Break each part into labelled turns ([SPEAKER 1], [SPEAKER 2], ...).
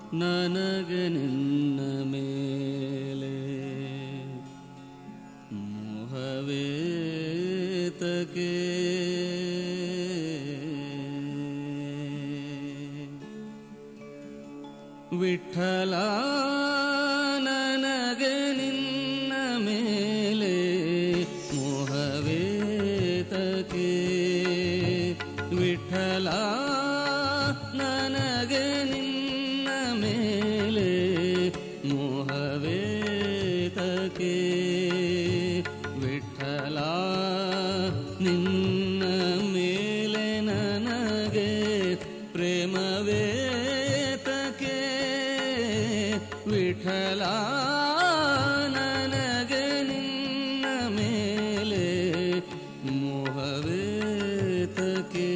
[SPEAKER 1] ನನಗೆ ನಿನ್ನ ಮೇಲೆ ಮೋಹವೇತಕೆ ವಿಠಲ ನನಗೆ ನಿನ್ನ ಮೇಲೆ ಮೋಹವೇತಕೆ ವಿಠಲ ನನಗೆ ನಿನ್ನ ಮೇಲೆ ಮೋಹವೇತಕೆ ವಿಠಲ ನಿನ್ನ ಮೇಲೆ ನನಗೆ ಪ್ರೇಮವೇತಕೆ ವಿಠಲ ನನಗೆ ನಿನ್ನ ಮೇಲೆ ಮೋಹವೇತಕೆ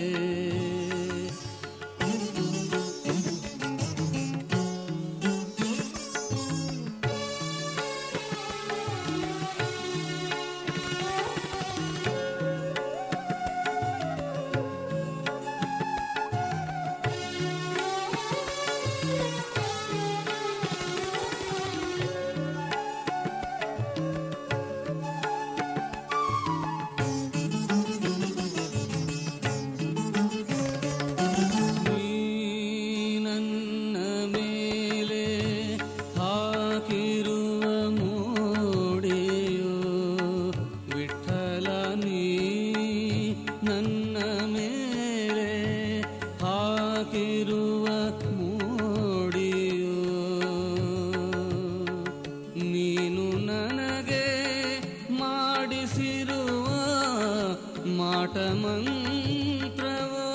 [SPEAKER 1] ಮಂತ್ರವೋ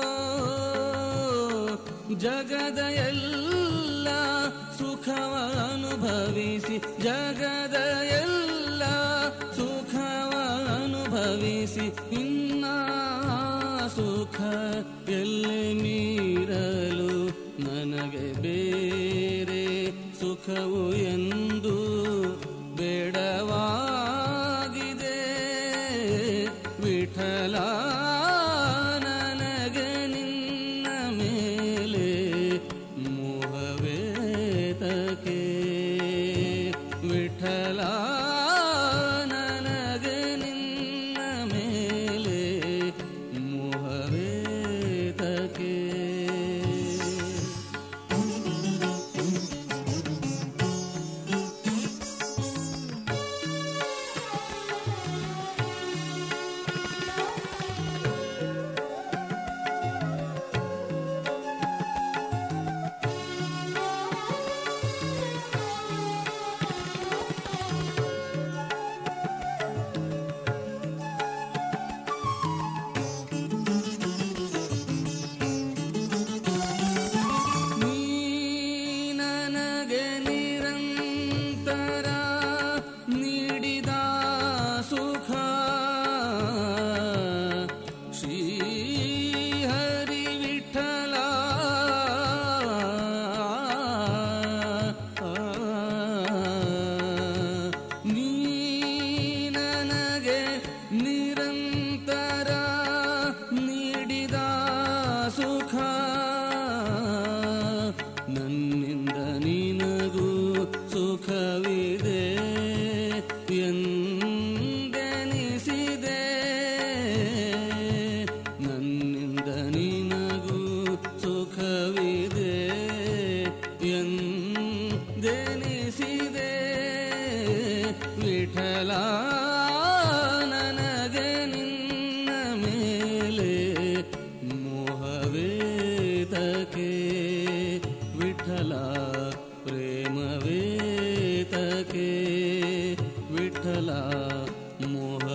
[SPEAKER 1] ಜಗದ ಎಲ್ಲ ಸುಖವ ಅನುಭವಿಸಿ ಜಗದ ಎಲ್ಲ ಸುಖವ ಅನುಭವಿಸಿ ಇನ್ನ ಸುಖ ಎಲ್ಲಿ ಮೀರಲು ನನಗೆ ಬೇರೆ ಸುಖವು ಎಂದು ಬೇಡವಾಗಿದೆ ವಿಠಲ ನನಗೆ ನಿನ್ನ ಮೇಲೆ ಮೋಹವೇತಕೆ ವಿಠಲ ನನಗೆ ನಿನ್ನ ಮೇಲೆ ಮೋಹವೇತಕೆ ನನ್ನಿಂದ ನಿನಗೂ ಸುಖವಿದೆ ಎಂದೆನಿಸಿದೆ ನನ್ನಿಂದ ನಿನಗೂ ಸುಖವಿದೆ ಎಂದೆನಿಸಿದೆ ವಿಠಲ ನನಗೆ ನಿನ್ನ ಮೇಲೆ ಮೋಹವೇತಕೆ ವಿಠಲ ಪ್ರೇಮವೇತಕೆ ವಿಠಲ ಮೋಹ